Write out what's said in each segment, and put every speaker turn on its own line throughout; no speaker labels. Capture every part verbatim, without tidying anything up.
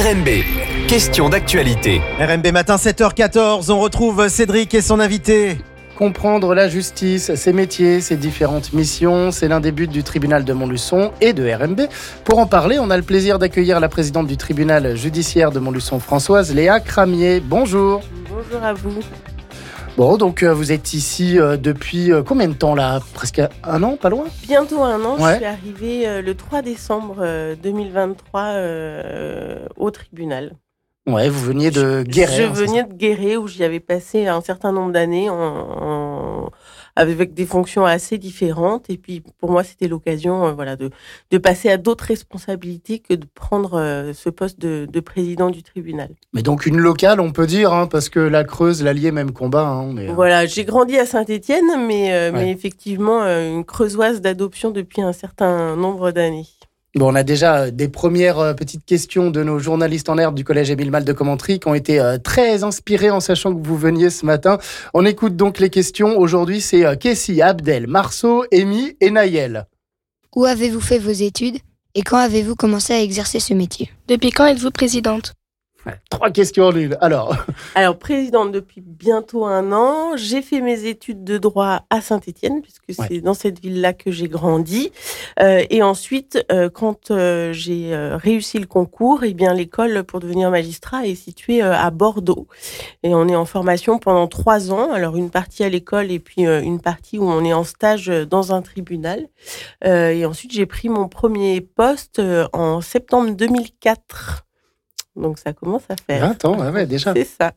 R M B, question d'actualité.
R M B matin sept heures quatorze, on retrouve Cédric et son invité.
Comprendre la justice, ses métiers, ses différentes missions, c'est l'un des buts du tribunal de Montluçon et de R M B. Pour en parler, on a le plaisir d'accueillir la présidente du tribunal judiciaire de Montluçon, Françoise Léa Cramier. Bonjour.
Bonjour à vous.
Bon, donc euh, vous êtes ici euh, depuis euh, combien de temps là ? Presque un an, pas loin ?
Bientôt un an,
Ouais.
je suis arrivée euh, le trois décembre euh, deux mille vingt-trois euh, au tribunal.
Ouais, vous veniez de Guéret.
Je
hein, c'est
venais de Guéret où j'y avais passé un certain nombre d'années en, en- avec des fonctions assez différentes. Et puis pour moi, c'était l'occasion euh, voilà, de, de passer à d'autres responsabilités que de prendre euh, ce poste de, de président du tribunal.
Mais donc une locale, on peut dire, hein, parce que la Creuse, l'Allier, même combat. Hein, on est, euh,
Voilà, j'ai grandi à Saint-Étienne, mais, euh,
Ouais.
mais effectivement, euh, une creusoise d'adoption depuis un certain nombre d'années.
Bon, on a déjà euh, des premières euh, petites questions de nos journalistes en herbe du collège Émile Malle de Commentry qui ont été euh, très inspirés en sachant que vous veniez ce matin. On écoute donc les questions. Aujourd'hui, c'est euh, Kessie, Abdel, Marceau, Amy et Naël.
Où avez-vous fait vos études et quand avez-vous commencé à exercer ce métier ?
Depuis quand êtes-vous présidente ?
Ouais, trois questions en une. Alors,
Alors, présidente depuis bientôt un an, j'ai fait mes études de droit à Saint-Étienne, puisque
Ouais.
c'est dans cette ville-là que j'ai grandi. Euh, et ensuite, euh, quand euh, j'ai euh, réussi le concours, eh bien, l'école pour devenir magistrat est située euh, à Bordeaux. Et on est en formation pendant trois ans. Alors, une partie à l'école et puis euh, une partie où on est en stage euh, dans un tribunal. Euh, et ensuite, j'ai pris mon premier poste euh, en septembre deux mille quatre. Donc, ça commence à faire.
vingt ans, ouais, ouais, déjà.
C'est ça.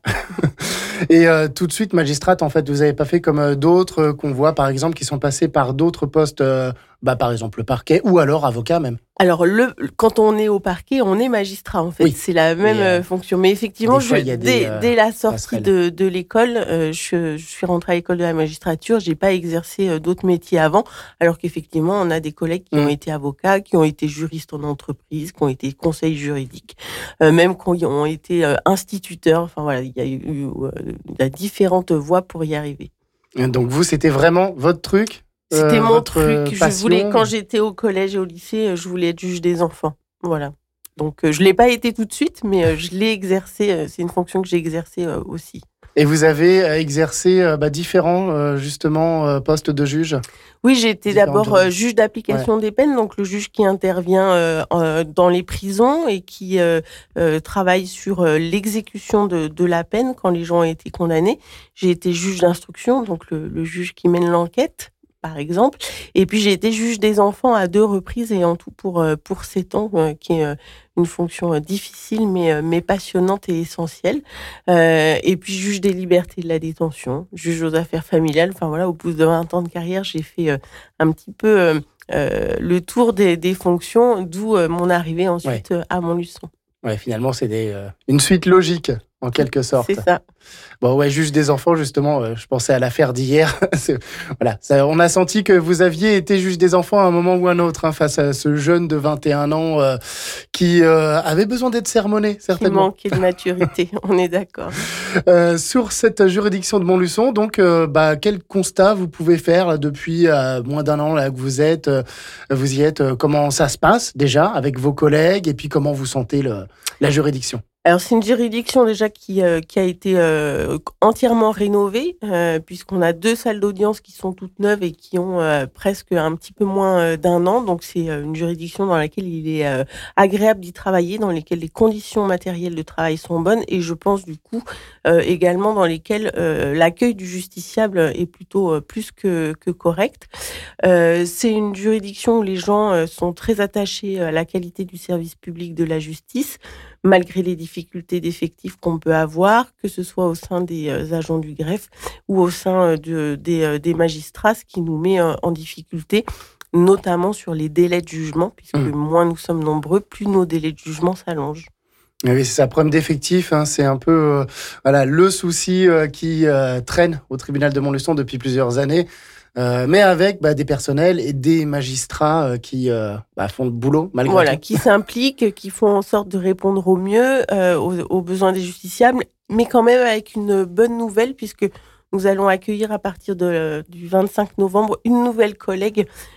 Et euh, tout de suite, magistrate, en fait, vous n'avez pas fait comme euh, d'autres euh, qu'on voit, par exemple, qui sont passés par d'autres postes, euh, bah, par exemple le parquet ou alors avocat même.
Alors, le, quand on est au parquet, on est magistrat, en fait.
Oui.
C'est la même
Mais, euh,
euh, fonction. Mais effectivement,
des fois,
je-
il y a des,
dès,
euh,
dès la sortie
passerelles.
de, de l'école, euh, je, je suis rentrée à l'école de la magistrature. J'ai pas exercé euh, d'autres métiers avant, alors qu'effectivement, on a des collègues qui
Mm.
ont été avocats, qui ont été juristes en entreprise, qui ont été conseils juridiques, euh, même qui ont été euh, instituteurs. Enfin, voilà, il y a eu euh, il y a différentes voies pour y arriver.
Et donc vous, c'était vraiment votre truc ?
C'était
euh,
mon
votre, euh,
truc. Je
passion
voulais, quand j'étais au collège et au lycée, euh, je voulais être juge des enfants. Voilà. Donc, euh, je l'ai pas été tout de suite, mais euh, je l'ai exercé. euh, c'est une fonction que j'ai exercée euh, aussi.
Et vous avez euh, exercé euh, bah, différents, euh, justement, euh, postes de juge ?
Oui, j'ai été
Différentes
d'abord euh,
juridictions.
juge d'application des peines, donc le juge qui intervient euh, euh, dans les prisons et qui euh, euh, travaille sur euh, l'exécution de, de la peine quand les gens ont été condamnés. J'ai été juge d'instruction, donc le, le juge qui mène l'enquête, par exemple. Et puis j'ai été juge des enfants à deux reprises et en tout pour euh, pour sept ans, euh, qui est euh, une fonction euh, difficile mais euh, mais passionnante et essentielle. Euh, et puis juge des libertés de la détention, juge aux affaires familiales. Enfin voilà, au bout de vingt ans de carrière, j'ai fait euh, un petit peu euh, euh, le tour des, des fonctions, d'où euh, mon arrivée ensuite euh, à Montluçon.
Ouais, finalement, c'est des, euh, une suite logique, en quelque sorte.
C'est ça.
Bon, ouais, juge des enfants, justement, euh, je pensais à l'affaire d'hier. C'est- voilà, ça, on a senti que vous aviez été juge des enfants à un moment ou un autre, hein, face à ce jeune de vingt et un ans euh, qui euh, avait besoin d'être sermonné,
Qui
certainement.
manquait de maturité, on est d'accord.
Euh, sur cette juridiction de Montluçon, donc, euh, bah, quel constat vous pouvez faire là, depuis euh, moins d'un an là, que vous êtes, euh, vous y êtes, euh, comment ça se passe déjà avec vos collègues et puis comment vous sentez le, la juridiction ?
Alors c'est une juridiction déjà qui euh, qui a été euh, entièrement rénovée euh, puisqu'on a deux salles d'audience qui sont toutes neuves et qui ont euh, presque un petit peu moins euh, d'un an. Donc c'est euh, une juridiction dans laquelle il est euh, agréable d'y travailler, dans lesquelles les conditions matérielles de travail sont bonnes et je pense du coup euh, également dans lesquelles euh, l'accueil du justiciable est plutôt euh, plus que que correct. Euh, c'est une juridiction où les gens euh, sont très attachés à la qualité du service public de la justice, malgré les difficultés d'effectifs qu'on peut avoir, que ce soit au sein des euh, agents du greffe ou au sein euh, de, des, euh, des magistrats, ce qui nous met euh, en difficulté, notamment sur les délais de jugement, puisque
Mmh.
moins nous sommes nombreux, plus nos délais de jugement s'allongent.
Oui, c'est ça, problème d'effectif, hein, c'est un peu euh, voilà, le souci euh, qui euh, traîne au tribunal de Montluçon depuis plusieurs années. Euh, mais avec bah, des personnels et des magistrats euh, qui euh, bah, font le boulot malgré
Voilà,
tout.
qui s'impliquent, qui font en sorte de répondre au mieux euh, aux, aux besoins des justiciables, mais quand même avec une bonne nouvelle, puisque nous allons accueillir à partir de, du vingt-cinq novembre une nouvelle collègue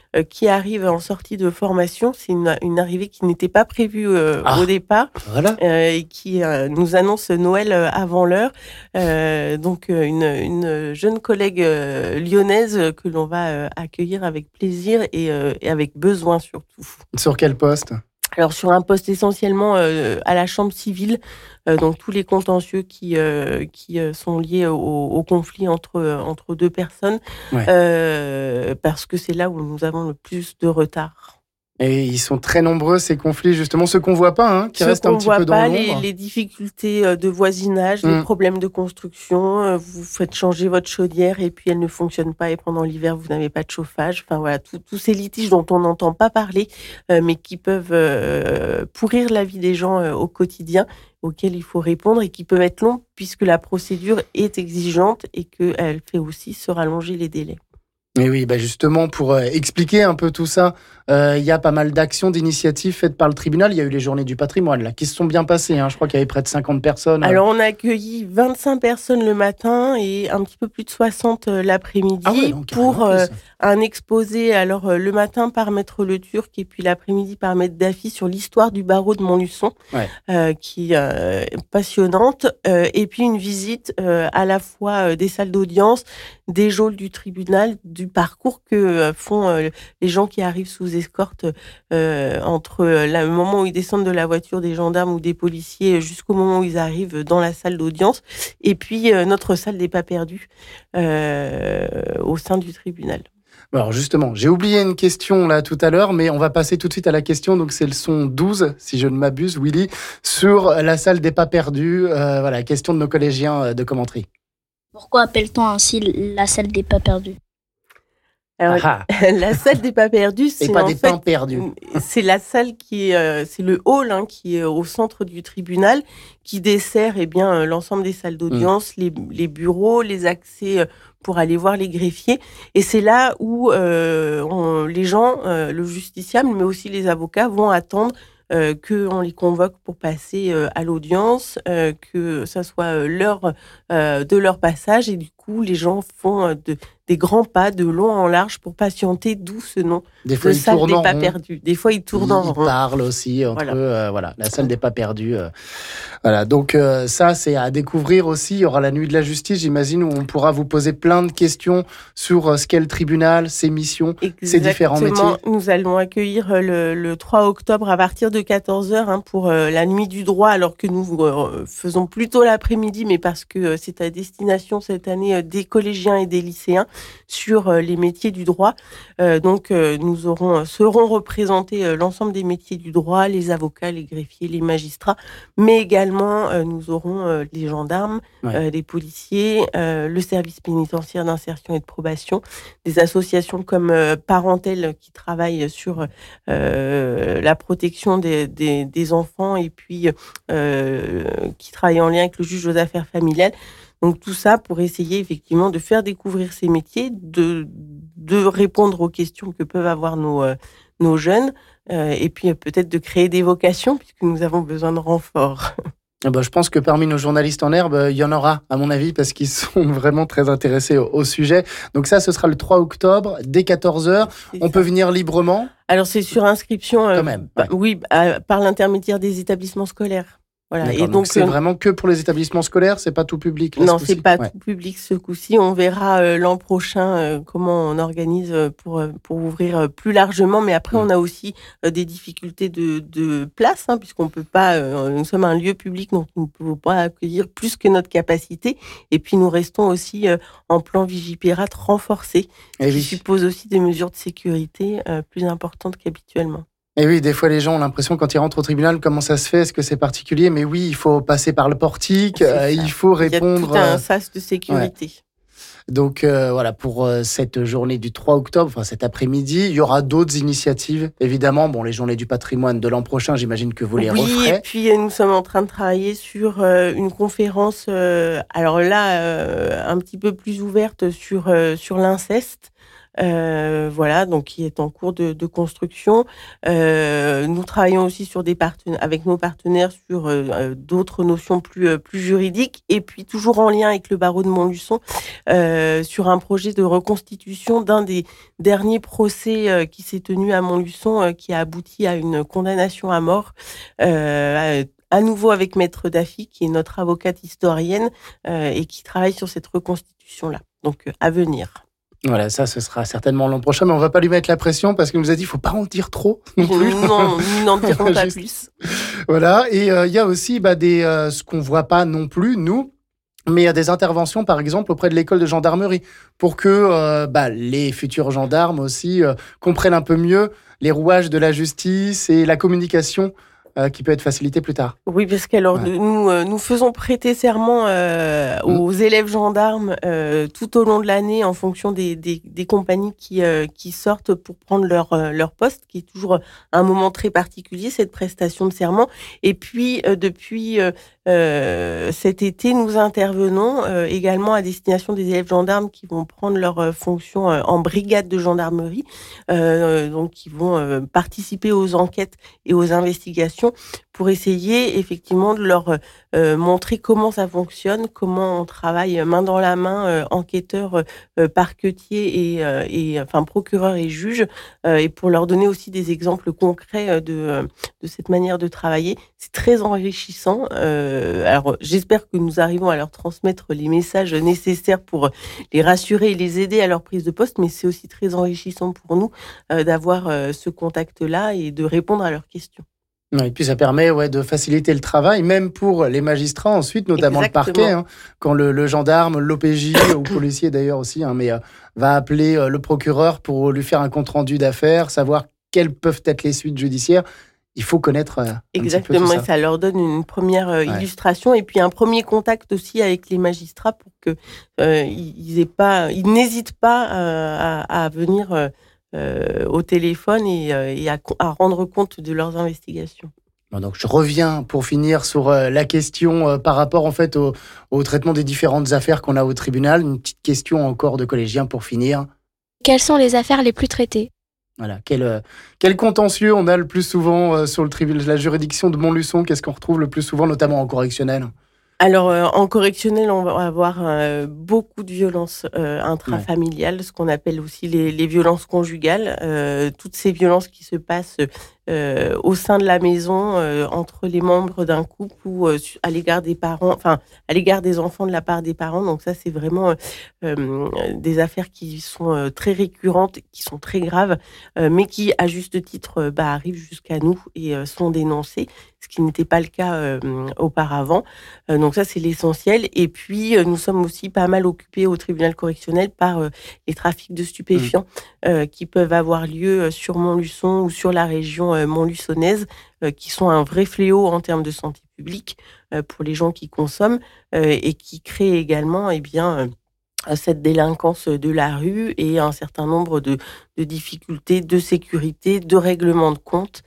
euh, qui arrive en sortie de formation. C'est une, une arrivée qui n'était pas prévue euh,
Ah.
au départ
Voilà.
euh, et qui euh, nous annonce Noël euh, avant l'heure. Euh, donc euh, une, une jeune collègue euh, lyonnaise que l'on va euh, accueillir avec plaisir et, euh, et avec besoin surtout.
Sur quel poste?
Alors sur un poste essentiellement euh, à la chambre civile, euh, donc tous les contentieux qui euh, qui euh, sont liés au, au conflit entre entre deux personnes,
Ouais.
euh, parce que c'est là où nous avons le plus de retard.
Et ils sont très nombreux, ces conflits, justement, ceux qu'on voit pas, hein, qui
Ceux
restent un
qu'on
petit
voit
peu dans
pas,
l'ombre.
les, les difficultés euh, de voisinage, les
Mm.
problèmes de construction, euh, vous faites changer votre chaudière et puis elle ne fonctionne pas et pendant l'hiver vous n'avez pas de chauffage. Enfin voilà, tout- tous ces litiges dont on n'entend pas parler, euh, mais qui peuvent euh, pourrir la vie des gens euh, au quotidien, auxquels il faut répondre et qui peuvent être longs puisque la procédure est exigeante et qu'elle fait aussi se rallonger les délais.
Et oui, bah justement, pour euh, expliquer un peu tout ça, euh, il y a pas mal d'actions, d'initiatives faites par le tribunal. Il y a eu les journées du patrimoine, là, qui se sont bien passées. Hein. Je crois qu'il y avait près de cinquante personnes.
Alors, on a accueilli vingt-cinq personnes le matin et un petit peu plus de soixante euh, l'après-midi
Ah ouais, donc
pour
carrément
euh,
plus.
un exposé. Alors, euh, le matin par Maître Le Turc et puis l'après-midi par Maître Daffy sur l'histoire du barreau de Montluçon,
Ouais.
euh, qui euh, est passionnante. Euh, et puis, une visite euh, à la fois euh, des salles d'audience, des geôles du tribunal, du parcours que euh, font euh, les gens qui arrivent sous escorte euh, entre euh, la- le moment où ils descendent de la voiture des gendarmes ou des policiers jusqu'au moment où ils arrivent dans la salle d'audience. Et puis, euh, notre salle des pas perdus euh, au sein du tribunal.
Alors justement, j'ai oublié une question là tout à l'heure, mais on va passer tout de suite à la question. Donc c'est le son douze, si je ne m'abuse, Willy, sur la salle des pas perdus. Euh, voilà, question de nos collégiens euh, de Commentry.
Pourquoi appelle-t-on ainsi la salle des pas perdus?
Alors,
Ah,
la salle des pas perdus,
et
c'est
pas
en
des
fait,
pains perdus.
c'est la salle qui est, euh, c'est le hall hein, qui est au centre du tribunal, qui dessert eh bien euh, l'ensemble des salles d'audience, les, les bureaux, les accès euh, pour aller voir les greffiers. Et c'est là où euh, on- les gens, euh, le justiciable, mais aussi les avocats, vont attendre euh, qu'on les convoque pour passer euh, à l'audience, euh, que ça soit euh, l'heure euh, de leur passage. Et du coup, les gens font euh, de, des grands pas de long en large pour patienter, d'où ce nom
Des fois,
de
ils
salle
tournent
des
en
pas
rond.
perdus. Des fois, ils tournent en
Ils
rond.
parlent aussi entre
Voilà.
eux. euh, voilà, la salle des pas perdus. euh. Voilà, donc euh, ça, c'est à découvrir aussi. Il y aura la nuit de la justice, j'imagine, où on pourra vous poser plein de questions sur euh, ce qu'est le tribunal, ses missions, ses différents
Exactement.
métiers.
Nous allons accueillir euh, le, le trois octobre à partir de quatorze heures hein, pour euh, la nuit du droit, alors que nous euh, faisons plutôt l'après-midi, mais parce que euh, c'est à destination cette année euh, des collégiens et des lycéens sur euh, les métiers du droit. Euh, donc euh, nous aurons, seront représentés euh, l'ensemble des métiers du droit, les avocats, les greffiers, les magistrats, mais également euh, nous aurons euh, les gendarmes,
Ouais.
euh, les policiers, euh, le service pénitentiaire d'insertion et de probation, des associations comme euh, Parentèle qui travaillent sur euh, la protection des, des, des enfants et puis euh, qui travaillent en lien avec le juge aux affaires familiales. Donc tout ça pour essayer effectivement de faire découvrir ces métiers, de, de répondre aux questions que peuvent avoir nos, euh, nos jeunes euh, et puis euh, peut-être de créer des vocations puisque nous avons besoin de renforts.
Eh ben, je pense que parmi nos journalistes en herbe, euh, il y en aura, à mon avis, parce qu'ils sont vraiment très intéressés au, au sujet. Donc ça, ce sera le trois octobre, dès quatorze heures.
C'est
On
ça.
peut venir librement.
Alors c'est sur inscription, euh,
Quand même,
bah,
ouais.
oui, à- par l'intermédiaire des établissements scolaires. Voilà.
D'accord,
Et
donc
donc
c'est
euh,
vraiment que pour les établissements scolaires, c'est pas tout public. Là,
non,
ce
c'est
coup-ci.
pas
Ouais.
tout public ce coup-ci. On verra euh, l'an prochain euh, comment on organise euh, pour euh, pour ouvrir euh, plus largement. Mais après,
Mm.
on a aussi euh, des difficultés de de place, hein, puisqu'on peut pas. Euh, nous sommes un lieu public, donc nous ne pouvons pas accueillir plus que notre capacité. Et puis nous restons aussi euh, en plan Vigipirate renforcé,
Eh
qui
oui.
suppose aussi des mesures de sécurité euh, plus importantes qu'habituellement.
Et oui, des fois, les gens ont l'impression, quand ils rentrent au tribunal, comment ça se fait? Est-ce que c'est particulier? Mais oui, il faut passer par le portique,
C'est
euh,
ça.
il faut
Il y a
répondre.
tout un
euh,
sas de sécurité.
Donc euh, voilà, pour euh, cette journée du trois octobre, enfin cet après-midi, il y aura d'autres initiatives. Évidemment, bon, les journées du patrimoine de l'an prochain, j'imagine que vous les
Oui,
referez.
et puis euh, nous sommes en train de travailler sur euh, une conférence, euh, alors là, euh, un petit peu plus ouverte sur, euh, sur l'inceste. euh, voilà, donc qui est en cours de, de construction. Euh, nous travaillons aussi sur des partenaires, avec nos partenaires sur euh, d'autres notions plus, euh, plus juridiques, et puis toujours en lien avec le barreau de Montluçon, euh, sur un projet de reconstitution d'un des derniers procès euh, qui s'est tenu à Montluçon, euh, qui a abouti à une condamnation à mort, euh, à nouveau avec Maître Daffy, qui est notre avocate historienne euh, et qui travaille sur cette reconstitution-là. Donc, euh, à venir.
Voilà, ça, ce sera certainement l'an prochain, mais on va pas lui mettre la pression parce qu'il nous a dit qu'il faut pas en dire trop non plus.
Non, nous n'en dirons pas
Juste.
plus.
Voilà, et il euh, y a aussi bah, des, euh, ce qu'on voit pas non plus, nous, mais il y a des interventions, par exemple, auprès de l'école de gendarmerie, pour que euh, bah, les futurs gendarmes aussi euh, comprennent un peu mieux les rouages de la justice et la communication euh, qui peut être facilitée plus tard.
Oui, parce que alors,
Ouais.
nous, euh, nous faisons prêter serment euh, aux élèves gendarmes euh, tout au long de l'année en fonction des, des, des compagnies qui, euh, qui sortent pour prendre leur, euh, leur poste, qui est toujours un moment très particulier, cette prestation de serment. Et puis, euh, depuis euh, euh, cet été, nous intervenons euh, également à destination des élèves gendarmes qui vont prendre leur euh, fonction euh, en brigade de gendarmerie, euh, donc qui vont euh, participer aux enquêtes et aux investigations, pour essayer effectivement de leur euh, montrer comment ça fonctionne, comment on travaille main dans la main, euh, enquêteurs, euh, parquetiers et, euh, et enfin procureurs et juges, euh, et pour leur donner aussi des exemples concrets de de cette manière de travailler. C'est très enrichissant. Euh, alors j'espère que nous arrivons à leur transmettre les messages nécessaires pour les rassurer et les aider à leur prise de poste, mais c'est aussi très enrichissant pour nous euh, d'avoir euh, ce contact-là et de répondre à leurs questions.
Ouais, et puis ça permet ouais, de faciliter le travail, même pour les magistrats ensuite, notamment
Exactement.
le parquet, hein, quand le, le gendarme, l'O P J, ou policier d'ailleurs aussi, hein, mais euh, va appeler euh, le procureur pour lui faire un compte-rendu d'affaires, savoir quelles peuvent être les suites judiciaires. Il faut connaître euh, un
Exactement,
petit peu
et
tout ça.
ça leur donne une première euh,
Ouais.
illustration et puis un premier contact aussi avec les magistrats pour que euh, ils aient pas, ils n'hésitent pas euh, à, à venir euh, euh, au téléphone et, euh, et à, à rendre compte de leurs investigations.
Bon, donc je reviens pour finir sur euh, la question euh, par rapport en fait au, au traitement des différentes affaires qu'on a au tribunal. Une petite question encore de collégien pour finir.
Quelles sont les affaires les plus traitées ?
Voilà, quel, euh, quel contentieux on a le plus souvent euh, sur le tribunal, la juridiction de Montluçon? Qu'est-ce qu'on retrouve le plus souvent, notamment en correctionnel?
Alors, euh, en correctionnel, on va avoir euh, beaucoup de violences euh, intrafamiliales, ce qu'on appelle aussi les, les violences conjugales. Euh, toutes ces violences qui se passent euh, au sein de la maison, euh, entre les membres d'un couple ou euh, à l'égard des parents, enfin, à l'égard des enfants de la part des parents. Donc ça, c'est vraiment euh, des affaires qui sont euh, très récurrentes, qui sont très graves, euh, mais qui, à juste titre, euh, bah, arrivent jusqu'à nous et euh, sont dénoncées, ce qui n'était pas le cas euh, auparavant. Euh, donc ça, c'est l'essentiel. Et puis, euh, nous sommes aussi pas mal occupés au tribunal correctionnel par euh, les trafics de stupéfiants mmh. euh, qui peuvent avoir lieu sur Montluçon ou sur la région euh, montluçonnaise, euh, qui sont un vrai fléau en termes de santé publique euh, pour les gens qui consomment euh, et qui créent également eh bien, euh, cette délinquance de la rue et un certain nombre de, de difficultés de sécurité, de règlement de compte,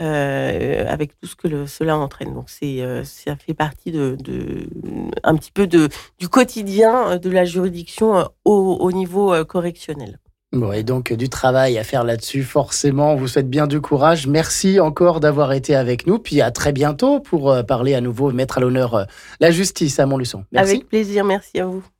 Euh, avec tout ce que le, cela entraîne. Donc c'est, euh, ça fait partie de, de un petit peu de du quotidien de la juridiction euh, au, au niveau euh, correctionnel.
Bon, et donc du travail à faire là-dessus, forcément. On vous souhaite bien du courage. Merci encore d'avoir été avec nous. Puis à très bientôt pour euh, parler à nouveau, mettre à l'honneur euh, la justice à Montluçon. Merci.
Avec plaisir, merci à vous.